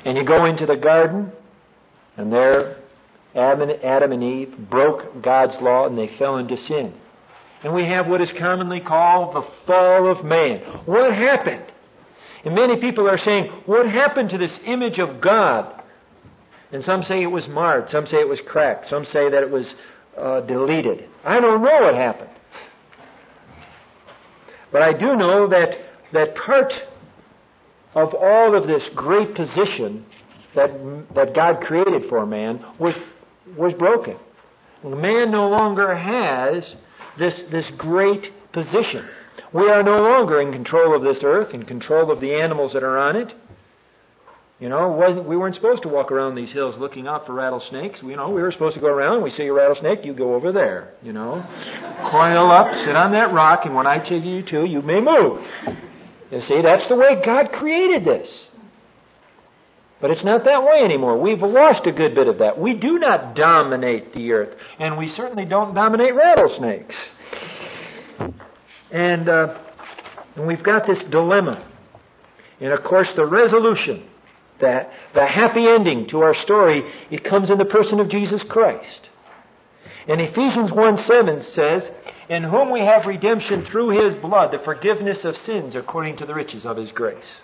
And you go into the garden, and there Adam and Eve broke God's law and they fell into sin. And we have what is commonly called the fall of man. What happened? And many people are saying, what happened to this image of God? And some say it was marred. Some say it was cracked. Some say that it was deleted. I don't know what happened. But I do know that part of all of this great position that God created for man was broken. Man no longer has this great position. We are no longer in control of this earth, in control of the animals that are on it. We weren't supposed to walk around these hills looking out for rattlesnakes. We were supposed to go around, we see a rattlesnake, you go over there, Coil up, sit on that rock, and when I tell you to, you may move. You see, that's the way God created this. But it's not that way anymore. We've lost a good bit of that. We do not dominate the earth, and we certainly don't dominate rattlesnakes. And we've got this dilemma. And of course the resolution, the happy ending to our story, it comes in the person of Jesus Christ. And Ephesians 1:7 says, in whom we have redemption through His blood, the forgiveness of sins according to the riches of His grace.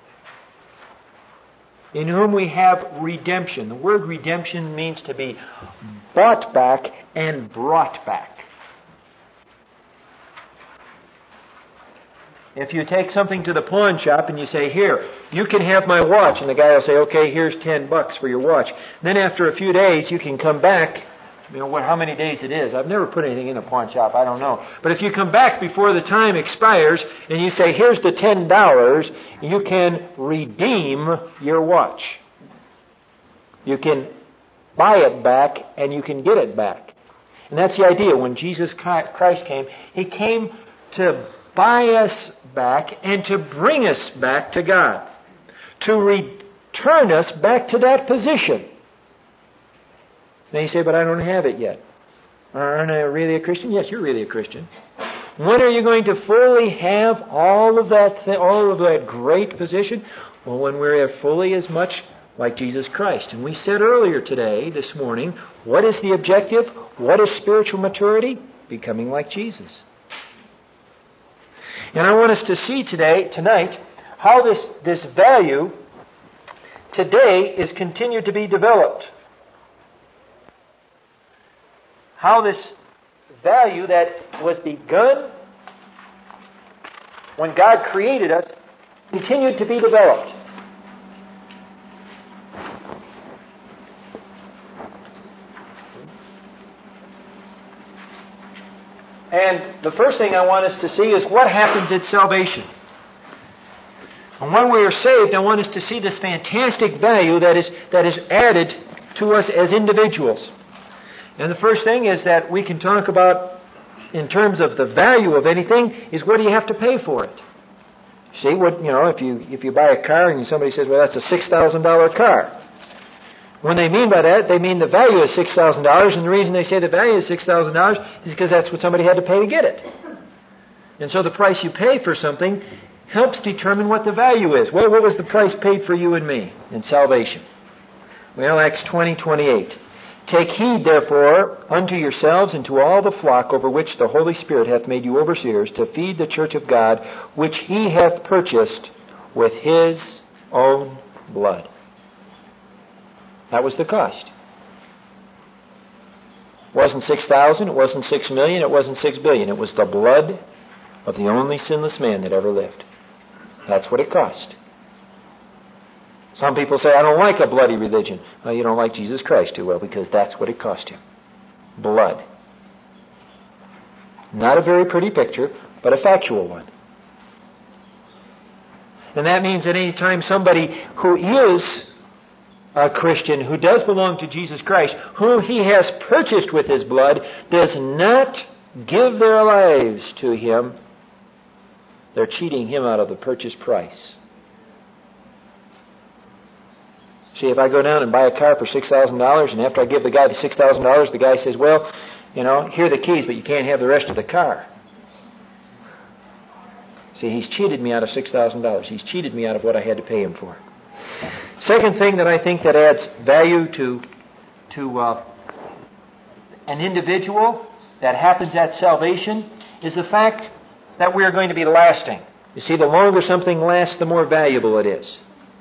In whom we have redemption. The word redemption means to be bought back and brought back. If you take something to the pawn shop and you say, here, you can have my watch, and the guy will say, okay, here's $10 for your watch. Then after a few days, you can come back. How many days it is. I've never put anything in a pawn shop. I don't know. But if you come back before the time expires and you say, here's the $10, you can redeem your watch. You can buy it back and you can get it back. And that's the idea. When Jesus Christ came, He came to buy us back and to bring us back to God. To return us back to that position. Then you say, but I don't have it yet. Aren't I really a Christian? Yes, you're really a Christian. When are you going to fully have all of that great position? Well, when we're fully as much like Jesus Christ. And we said earlier this morning, what is the objective? What is spiritual maturity? Becoming like Jesus. And I want us to see tonight, how this value today is continued to be developed. How this value that was begun when God created us continued to be developed. And the first thing I want us to see is what happens at salvation. And when we are saved, I want us to see this fantastic value that is added to us as individuals. And the first thing is that we can talk about, in terms of the value of anything, is what do you have to pay for it? See, if you buy a car and somebody says, well, that's a $6,000 car. When they mean by that, they mean the value is $6,000, and the reason they say the value is $6,000 is because that's what somebody had to pay to get it. And so the price you pay for something helps determine what the value is. Well, what was the price paid for you and me in salvation? Well, Acts 20:28. Take heed, therefore, unto yourselves and to all the flock over which the Holy Spirit hath made you overseers, to feed the church of God, which He hath purchased with His own blood. That was the cost. It wasn't 6,000, it wasn't 6 million, it wasn't 6 billion. It was the blood of the only sinless man that ever lived. That's what it cost. Some people say, I don't like a bloody religion. Well, you don't like Jesus Christ too well, because that's what it cost Him. Blood. Not a very pretty picture, but a factual one. And that means that any time somebody who is a Christian, who does belong to Jesus Christ, who He has purchased with His blood, does not give their lives to Him, they're cheating Him out of the purchase price. See, if I go down and buy a car for $6,000, and after I give the guy the $6,000, the guy says, well, here are the keys, but you can't have the rest of the car. See, he's cheated me out of $6,000. He's cheated me out of what I had to pay him for. Second thing that I think that adds value to an individual that happens at salvation is the fact that we are going to be lasting. You see, the longer something lasts, the more valuable it is.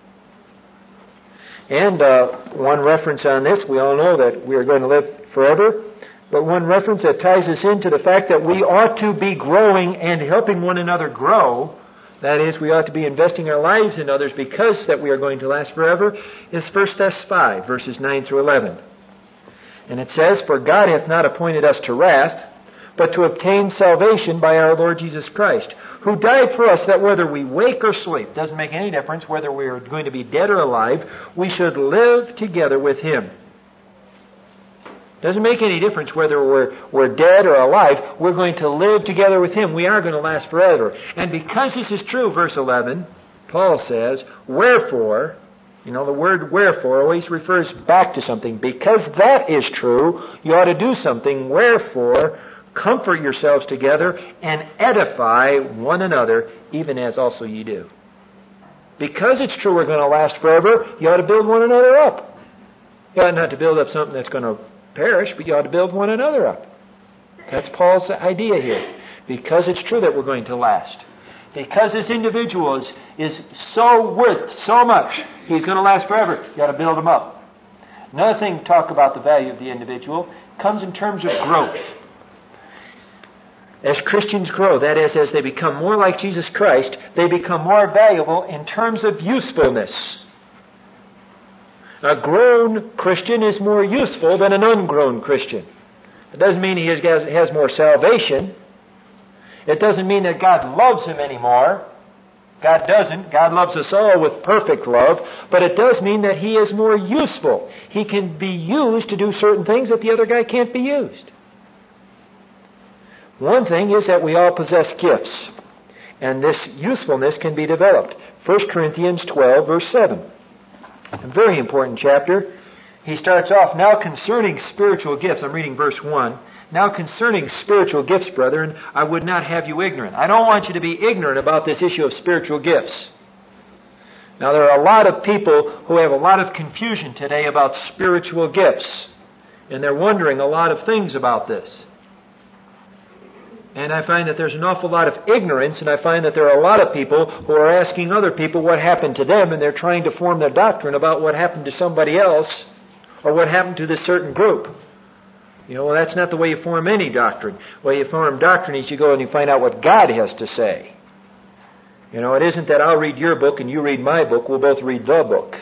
And one reference on this, we all know that we are going to live forever, but one reference that ties us into the fact that we ought to be growing and helping one another grow, that is, we ought to be investing our lives in others because that we are going to last forever, is 1 Thess 5, verses 9 through 11. And it says, "For God hath not appointed us to wrath, but to obtain salvation by our Lord Jesus Christ, who died for us, that whether we wake or sleep," doesn't make any difference whether we are going to be dead or alive, "we should live together with Him." Doesn't make any difference whether we're dead or alive, we're going to live together with Him. We are going to last forever. And because this is true, verse 11, Paul says, "Wherefore," you know, the word wherefore always refers back to something. Because that is true, you ought to do something. "Wherefore, comfort yourselves together and edify one another, even as also ye do." Because it's true we're going to last forever, you ought to build one another up. You ought not to build up something that's going to perish, but you ought to build one another up. That's Paul's idea here. Because it's true that we're going to last. Because this individual is so worth so much, he's going to last forever, you ought to build him up. Another thing to talk about the value of the individual comes in terms of growth. As Christians grow, that is, as they become more like Jesus Christ, they become more valuable in terms of usefulness. A grown Christian is more useful than an ungrown Christian. It doesn't mean he has more salvation. It doesn't mean that God loves him anymore. God doesn't. God loves us all with perfect love. But it does mean that he is more useful. He can be used to do certain things that the other guy can't be used. One thing is that we all possess gifts. And this usefulness can be developed. 1 Corinthians 12, verse 7. A very important chapter. He starts off, "Now concerning spiritual gifts," I'm reading verse 1. "Now concerning spiritual gifts, brethren, I would not have you ignorant." I don't want you to be ignorant about this issue of spiritual gifts. Now there are a lot of people who have a lot of confusion today about spiritual gifts. And they're wondering a lot of things about this. And I find that there's an awful lot of ignorance, and I find that there are a lot of people who are asking other people what happened to them, and they're trying to form their doctrine about what happened to somebody else, or what happened to this certain group. You know, well, that's not the way you form any doctrine. The way you form doctrine is you go and you find out what God has to say. You know, it isn't that I'll read your book and you read my book, we'll both read the book.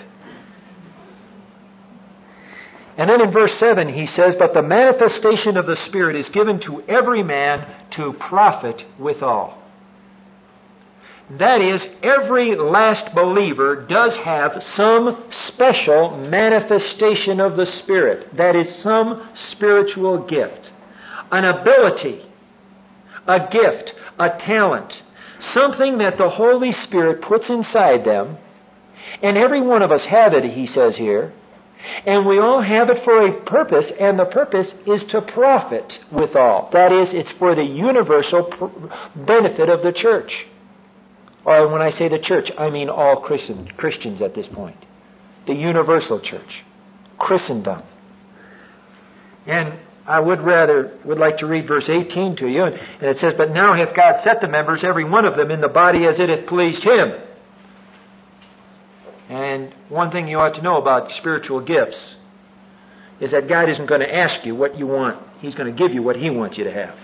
And then in verse 7 he says, "But the manifestation of the Spirit is given to every man to profit withal." That is, every last believer does have some special manifestation of the Spirit. That is, some spiritual gift. An ability, a gift, a talent. Something that the Holy Spirit puts inside them. And every one of us have it, he says here. And we all have it for a purpose, and the purpose is to profit withal. That is, it's for the universal benefit of the church. Or when I say the church, I mean all Christians at this point. The universal church. Christendom. And I would like to read verse 18 to you, and it says, "But now hath God set the members, every one of them, in the body as it hath pleased Him." And one thing you ought to know about spiritual gifts is that God isn't going to ask you what you want. He's going to give you what He wants you to have.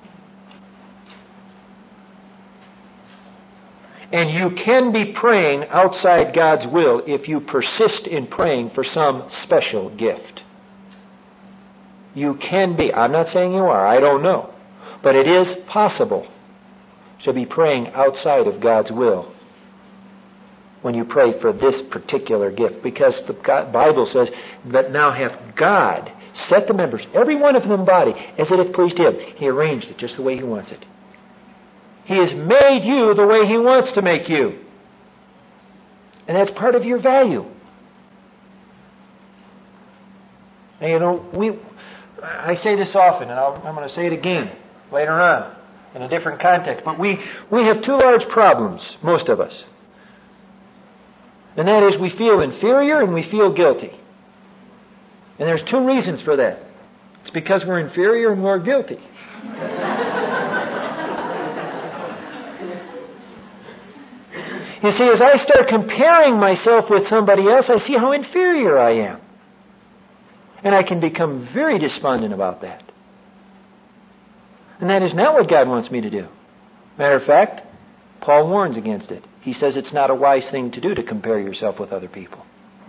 And you can be praying outside God's will if you persist in praying for some special gift. You can be. I'm not saying you are. I don't know. But it is possible to be praying outside of God's will when you pray for this particular gift. Because the Bible says that now hath God set the members, every one of them in body, as it hath pleased Him. He arranged it just the way He wants it. He has made you the way He wants to make you. And that's part of your value. And you know, I say this often, and I'm going to say it again later on in a different context, but we have two large problems, most of us. And that is we feel inferior and we feel guilty. And there's two reasons for that. It's because we're inferior and we're guilty. You see, as I start comparing myself with somebody else, I see how inferior I am. And I can become very despondent about that. And that is not what God wants me to do. Matter of fact, Paul warns against it. He says it's not a wise thing to do to compare yourself with other people.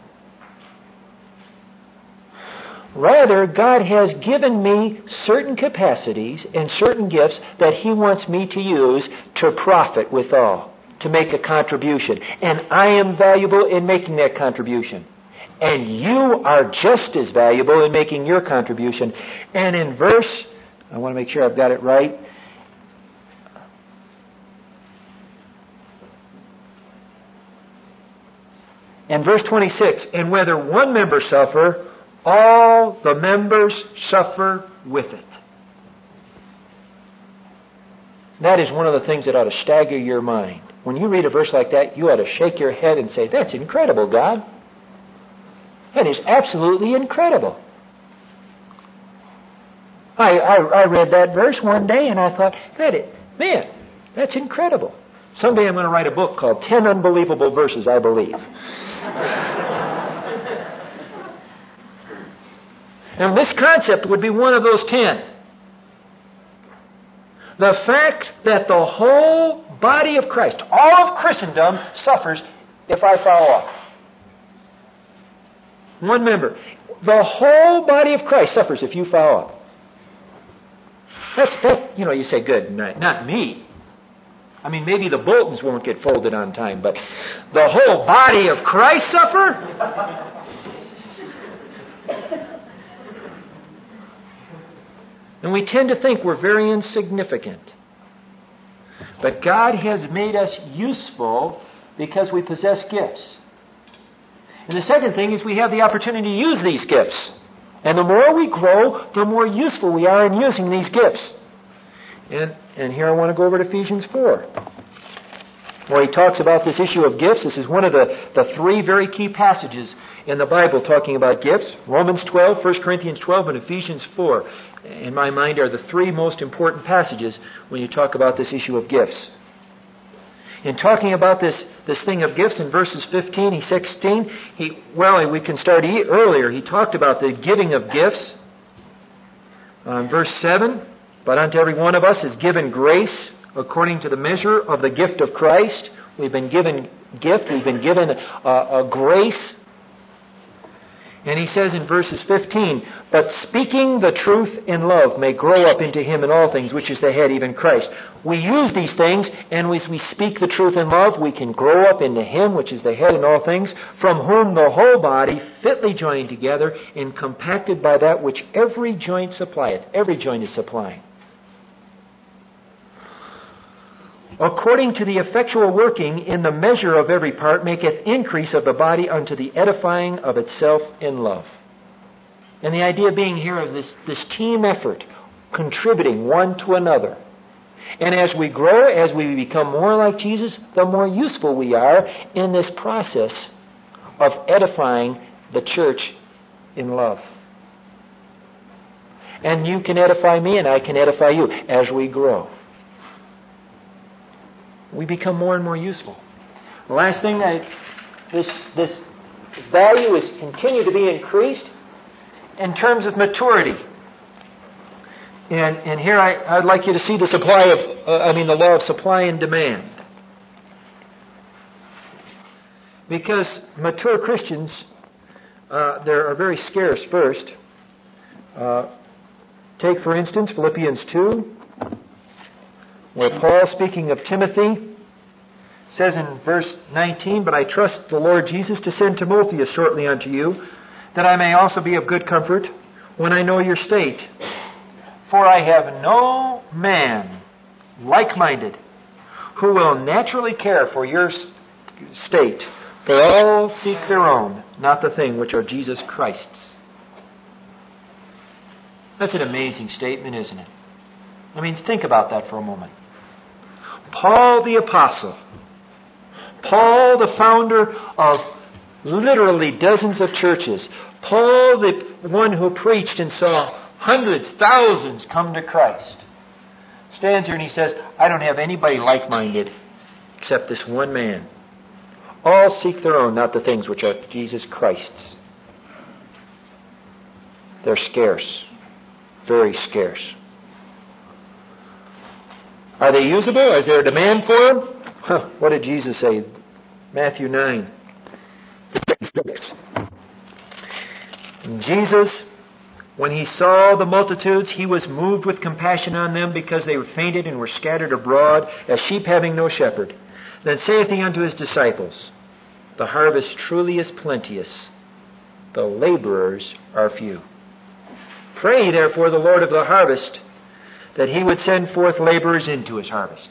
Rather, God has given me certain capacities and certain gifts that He wants me to use to profit withal, to make a contribution. And I am valuable in making that contribution. And you are just as valuable in making your contribution. And in verse, I want to make sure I've got it right. And verse 26, and whether one member suffer, all the members suffer with it. That is one of the things that ought to stagger your mind. When you read a verse like that, you ought to shake your head and say, that's incredible, God. That is absolutely incredible. I read that verse one day and I thought, man, that's incredible. Someday I'm going to write a book called 10 Unbelievable Verses, I believe. And this concept would be one of those 10. The fact that the whole body of Christ, all of Christendom, suffers if I fall off. One member. The whole body of Christ suffers if you fall off. That's you say, good, not me. I mean, maybe the bulletins won't get folded on time, but the whole body of Christ suffer? And we tend to think we're very insignificant. But God has made us useful because we possess gifts. And the second thing is we have the opportunity to use these gifts. And the more we grow, the more useful we are in using these gifts. And here I want to go over to Ephesians 4, where he talks about this issue of gifts. This is one of the three very key passages in the Bible talking about gifts. Romans 12, 1 Corinthians 12, and Ephesians 4, in my mind, are the three most important passages when you talk about this issue of gifts. In talking about this thing of gifts in verses 15 16, we can start earlier. He talked about the giving of gifts. Verse 7, but unto every one of us is given grace according to the measure of the gift of Christ. We've been given gift. We've been given a grace. And he says in verses 15, but speaking the truth in love may grow up into Him in all things, which is the head, even Christ. We use these things, and as we speak the truth in love, we can grow up into Him, which is the head in all things, from whom the whole body, fitly joined together and compacted by that which every joint supplieth. Every joint is supplying. According to the effectual working in the measure of every part, maketh increase of the body unto the edifying of itself in love. And the idea being here of this team effort, contributing one to another. And as we grow, as we become more like Jesus, the more useful we are in this process of edifying the church in love. And you can edify me and I can edify you as we grow. We become more and more useful. The last thing, this value is continue to be increased in terms of maturity. And here I'd like you to see the the law of supply and demand. Because mature Christians, there are very scarce first. Take, for instance, Philippians 2, where Paul, speaking of Timothy, says in verse 19, but I trust the Lord Jesus to send Timotheus shortly unto you, that I may also be of good comfort when I know your state. For I have no man like-minded who will naturally care for your state. For all seek their own, not the thing which are Jesus Christ's. That's an amazing statement, isn't it? I mean, think about that for a moment. Paul the Apostle, Paul, the founder of literally dozens of churches. Paul, the one who preached and saw hundreds, thousands come to Christ, stands here and he says, I don't have anybody like-minded except this one man. All seek their own, not the things which are Jesus Christ's. They're scarce. Very scarce. Are they usable? Is there a demand for them? What did Jesus say? Matthew 9. Jesus, when he saw the multitudes, he was moved with compassion on them because they fainted and were scattered abroad as sheep having no shepherd. Then saith he unto his disciples, the harvest truly is plenteous, the laborers are few. Pray therefore the Lord of the harvest that he would send forth laborers into his harvest.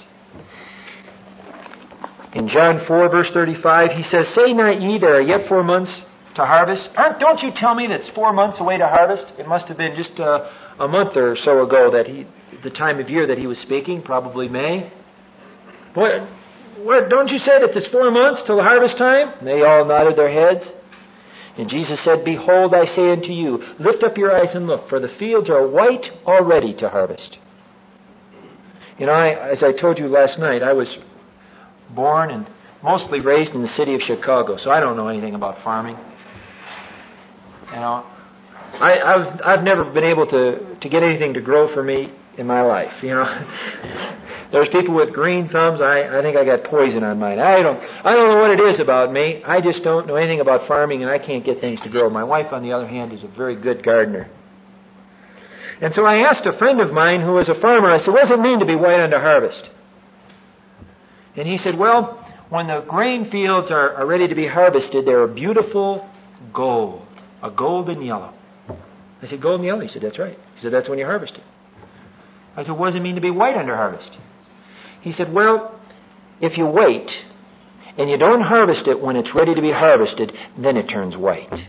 In John 4 verse 35 he says, Say not ye there are yet 4 months to harvest? Don't you tell me that's 4 months away to harvest? It must have been just a month or so ago that the time of year that he was speaking, probably May. What, don't you say that it's 4 months till the harvest time? And they all nodded their heads. And Jesus said, Behold, I say unto you, lift up your eyes and look, for the fields are white already to harvest. You know, as I told you last night, I was born and mostly raised in the city of Chicago, so I don't know anything about farming. You know, I've never been able to get anything to grow for me in my life. You know, there's people with green thumbs. I think I got poison on mine. I don't know what it is about me. I just don't know anything about farming, and I can't get things to grow. My wife, on the other hand, is a very good gardener. And so I asked a friend of mine who was a farmer, I said, what does it mean to be white unto harvest? And he said, well, when the grain fields are ready to be harvested, they're a beautiful gold, a golden yellow. I said, golden yellow? He said, that's right. He said, that's when you harvest it. I said, what does it mean to be white under harvest? He said, well, if you wait and you don't harvest it when it's ready to be harvested, then it turns white.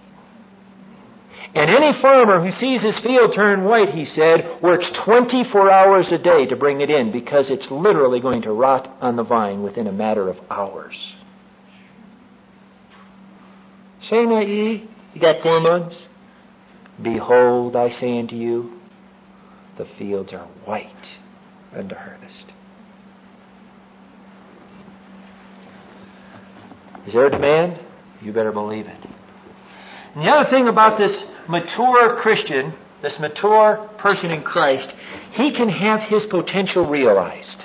And any farmer who sees his field turn white, he said, works 24 hours a day to bring it in because it's literally going to rot on the vine within a matter of hours. Say not ye, you got 4 months? Behold, I say unto you, the fields are white unto harvest. Is there a demand? You better believe it. And the other thing about this mature Christian, this mature person in Christ, he can have his potential realized.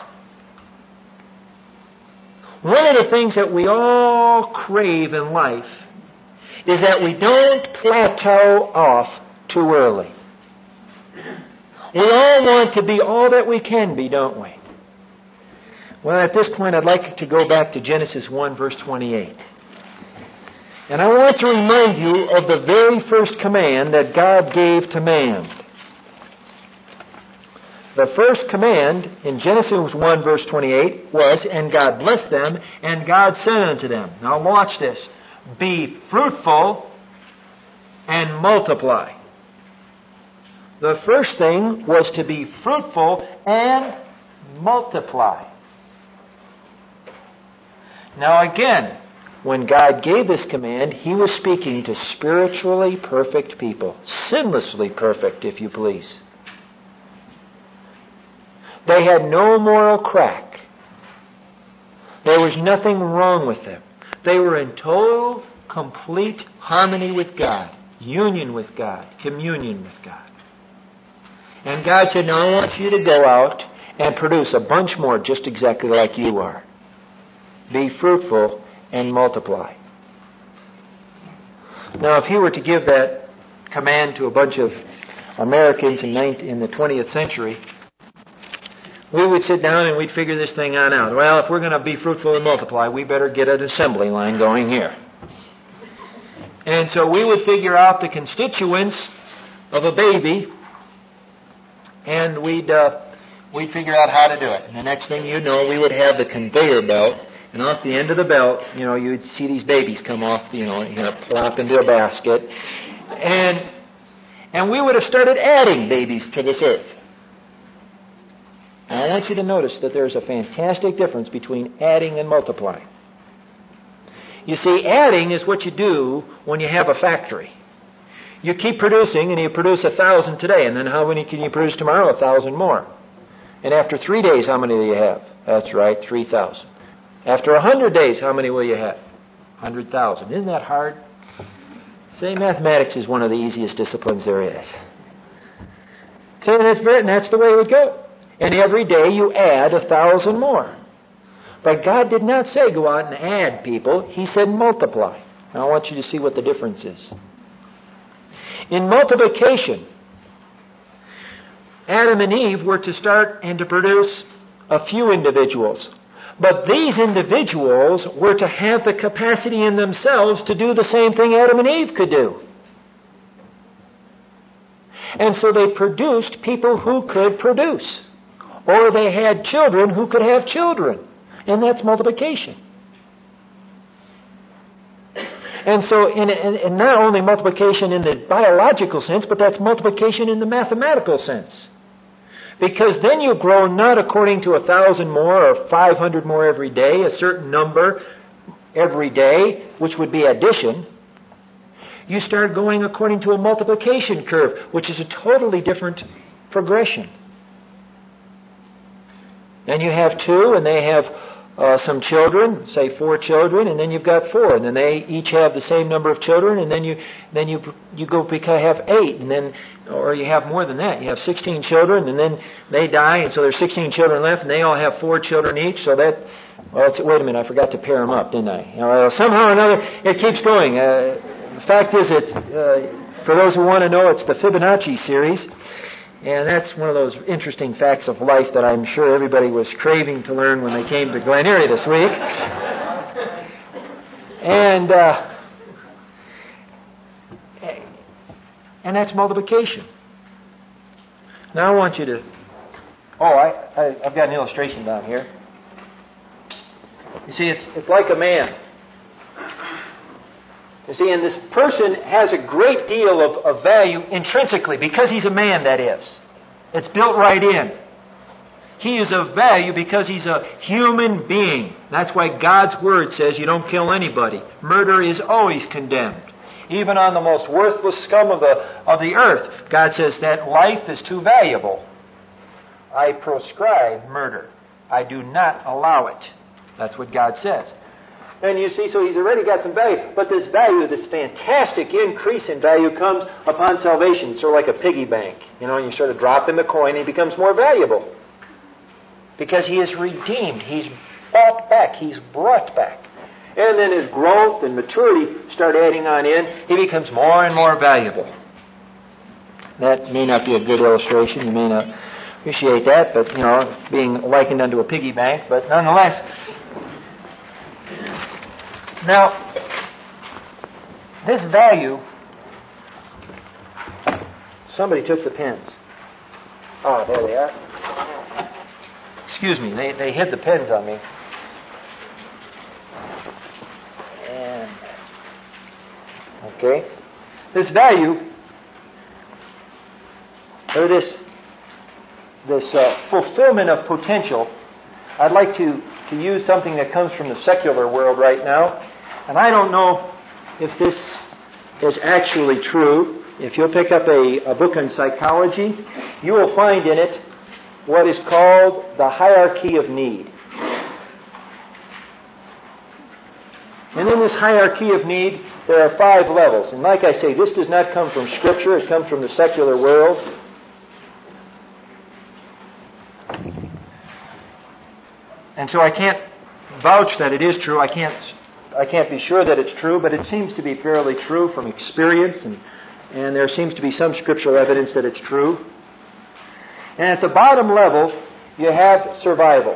One of the things that we all crave in life is that we don't plateau off too early. We all want to be all that we can be, don't we? Well, at this point, I'd like to go back to Genesis 1, verse 28. And I want to remind you of the very first command that God gave to man. The first command in Genesis 1, verse 28 was, And God blessed them, and God said unto them. Now watch this. Be fruitful and multiply. The first thing was to be fruitful and multiply. Now again, when God gave this command, He was speaking to spiritually perfect people. Sinlessly perfect, if you please. They had no moral crack. There was nothing wrong with them. They were in total, complete harmony with God. Union with God. Communion with God. And God said, now I want you to go out and produce a bunch more just exactly like you are. Be fruitful and multiply. Now, if He were to give that command to a bunch of Americans in the 20th century, we would sit down and we'd figure this thing on out. Well, if we're going to be fruitful and multiply, we better get an assembly line going here. And so we would figure out the constituents of a baby, and we'd figure out how to do it. And the next thing you know, we would have the conveyor belt. And off the end of the belt, you would see these babies come off, plop into a basket. And we would have started adding babies to this earth. And I want you to notice that there's a fantastic difference between adding and multiplying. You see, adding is what you do when you have a factory. You keep producing, and you produce 1,000 today, and then how many can you produce tomorrow? 1,000 more. And after 3 days, how many do you have? That's right, 3,000. After 100 days, how many will you have? 100,000. Isn't that hard? Say, mathematics is one of the easiest disciplines there is. So that's the way it would go. And every day you add 1,000 more. But God did not say go out and add people. He said multiply. Now I want you to see what the difference is. In multiplication, Adam and Eve were to start and to produce a few individuals. But these individuals were to have the capacity in themselves to do the same thing Adam and Eve could do. And so they produced people who could produce. Or they had children who could have children. And that's multiplication. And so, in not only multiplication in the biological sense, but that's multiplication in the mathematical sense. Because then you grow not according to 1,000 more or 500 more every day, a certain number every day, which would be addition. You start going according to a multiplication curve, which is a totally different progression. And you have 2, and they have some children, say 4 children, and then you've got 4, and then they each have the same number of children, and then you go have 8, and then, or you have more than that. You have 16 children, and then they die, and so there's 16 children left, and they all have 4 children each. So that, wait a minute, I forgot to pair them up, didn't I? Somehow or another, it keeps going. The fact is, it's for those who want to know, it's the Fibonacci series. And that's one of those interesting facts of life that I'm sure everybody was craving to learn when they came to Glen Erie this week. And that's multiplication. Now I want you to... I've got an illustration down here. You see, it's like a man. You see, and this person has a great deal of value intrinsically, because he's a man, that is. It's built right in. He is of value because he's a human being. That's why God's Word says you don't kill anybody. Murder is always condemned. Even on the most worthless scum of the earth, God says that life is too valuable. I proscribe murder. I do not allow it. That's what God says. And you see, so he's already got some value. But this value, this fantastic increase in value comes upon salvation. It's sort of like a piggy bank. You sort of drop him a coin and he becomes more valuable. Because he is redeemed. He's bought back. He's brought back. And then as growth and maturity start adding on in, he becomes more and more valuable. That may not be a good illustration. You may not appreciate that, but, being likened unto a piggy bank. But nonetheless... Now, this value, somebody took the pens. Oh, there they are. Excuse me, they hid the pens on me. And, okay. This value, or this fulfillment of potential, I'd like to use something that comes from the secular world right now. And I don't know if this is actually true. If you'll pick up a book on psychology, you will find in it what is called the hierarchy of need. And in this hierarchy of need, there are 5 levels. And like I say, this does not come from Scripture. It comes from the secular world. And so I can't vouch that it is true. I can't be sure that it's true, but it seems to be fairly true from experience, and there seems to be some scriptural evidence that it's true. And at the bottom level, you have survival.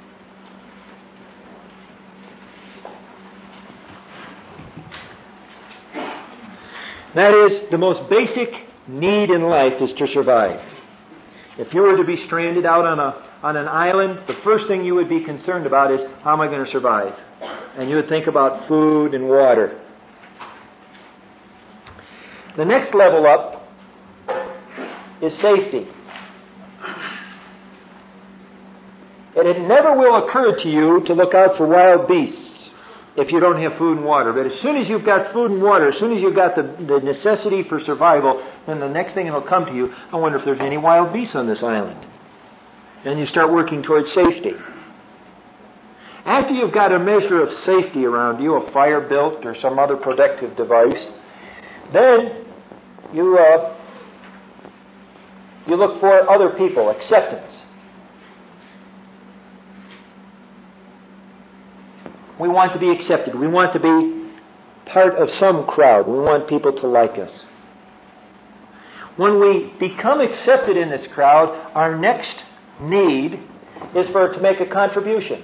That is, the most basic need in life is to survive. If you were to be stranded out on an island, the first thing you would be concerned about is, how am I going to survive? And you would think about food and water. The next level up is safety. And it never will occur to you to look out for wild beasts if you don't have food and water. But as soon as you've got food and water, as soon as you've got the necessity for survival, then the next thing that'll come to you, I wonder if there's any wild beasts on this island. And you start working towards safety. After you've got a measure of safety around you, a fire built or some other protective device, then you look for other people, acceptance. We want to be accepted. We want to be part of some crowd. We want people to like us. When we become accepted in this crowd, our next need is to make a contribution.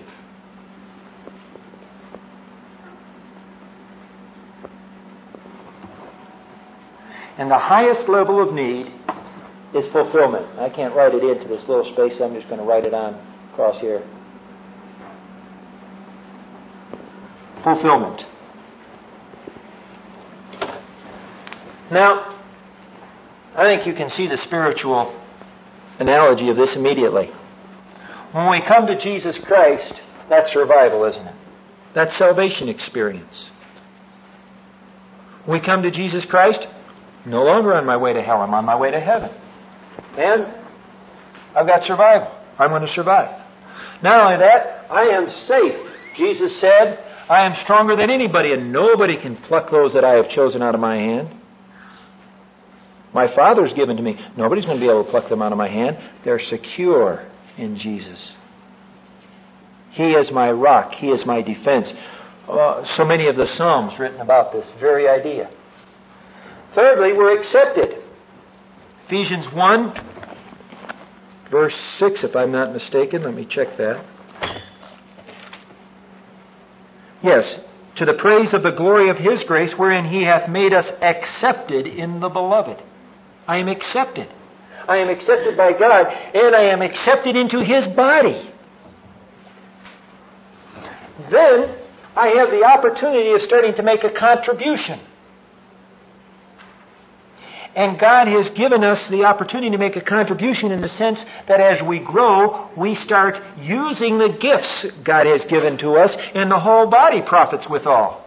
And the highest level of need is fulfillment. I can't write it into this little space, so I'm just going to write it on across here. Fulfillment. Now, I think you can see the spiritual analogy of this immediately. When we come to Jesus Christ, that's survival, isn't it? That's salvation experience. When we come to Jesus Christ, no longer on my way to hell, I'm on my way to heaven. And I've got survival. I'm going to survive. Not only that, I am safe. Jesus said, I am stronger than anybody, and nobody can pluck those that I have chosen out of my hand. My Father's given to me. Nobody's going to be able to pluck them out of my hand. They're secure in Jesus. He is my rock. He is my defense. So many of the Psalms written about this very idea. Thirdly, we're accepted. Ephesians 1, verse 6, if I'm not mistaken. Let me check that. Yes, to the praise of the glory of His grace, wherein He hath made us accepted in the Beloved. I am accepted. I am accepted by God, and I am accepted into His body. Then, I have the opportunity of starting to make a contribution. And God has given us the opportunity to make a contribution in the sense that as we grow, we start using the gifts God has given to us, and the whole body profits withal.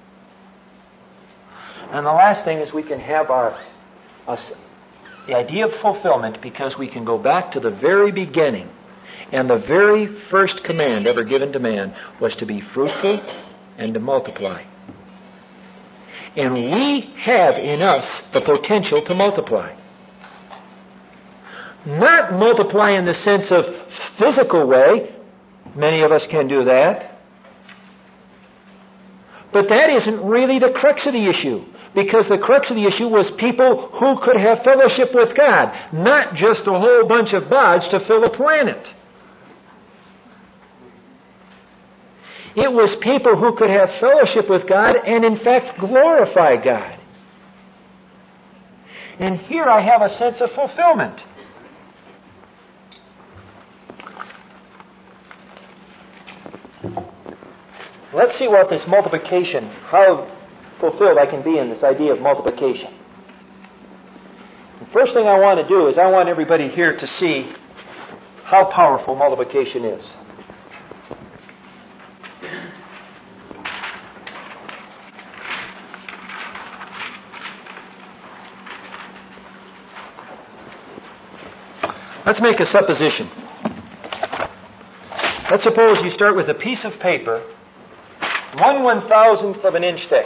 And the last thing is we can have the idea of fulfillment, because we can go back to the very beginning. And the very first command ever given to man was to be fruitful and to multiply. And we have in us the potential to multiply. Not multiply in the sense of physical way. Many of us can do that. But that isn't really the crux of the issue. Because the crux of the issue was people who could have fellowship with God. Not just a whole bunch of buds to fill a planet. It was people who could have fellowship with God and in fact glorify God. And here I have a sense of fulfillment. Let's see what this multiplication, how fulfilled I can be in this idea of multiplication. The first thing I want to do is I want everybody here to see how powerful multiplication is. Let's make a supposition. Let's suppose you start with a piece of paper, 1/1000th of an inch thick.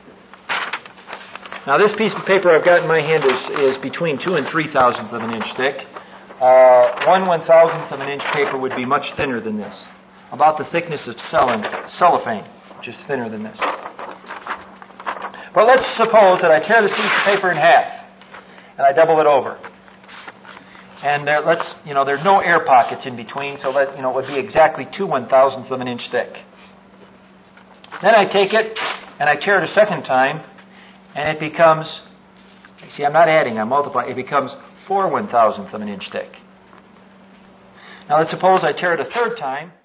Now this piece of paper I've got in my hand is between 2 and 3/1000th of an inch thick. 1/1000th of an inch paper would be much thinner than this. About the thickness of cellophane, which is thinner than this. But let's suppose that I tear this piece of paper in half, and I double it over. And there's no air pockets in between, so that, it would be exactly 2/1000th of an inch thick. Then I take it, and I tear it a second time, and it becomes, see, I'm not adding, I'm multiplying, it becomes 4/1000th of an inch thick. Now let's suppose I tear it a third time,